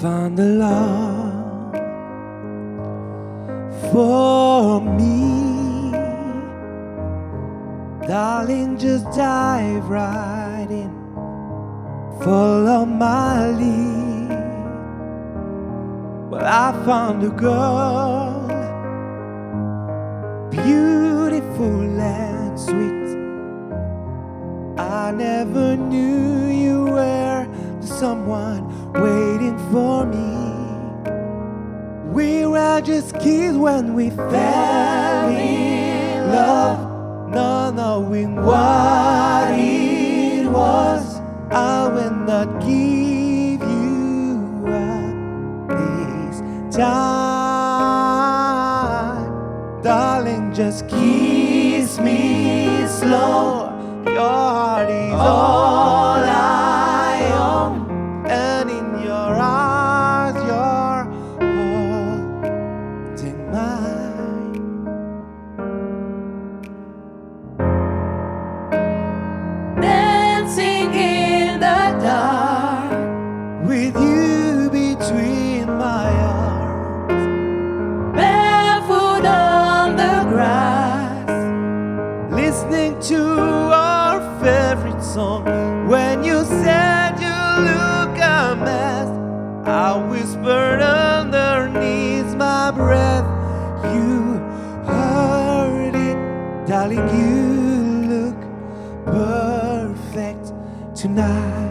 found a love for me. Darling, just dive right in, follow my lead. Well, I found a girl, beautiful and sweet. I never knew you were someone waiting for me. We were just kids when we fell in love, not knowing what it was. I will not give you up this time. Darling, just kiss me slow. Your heart is all I own, and in your eyes you're holding mine. Dancing in the dark, with you between my arms, barefoot on the grass, listening to our favorite song. When you said you look a mess, I whispered underneath my breath. You heard it, darling, you look perfect tonight.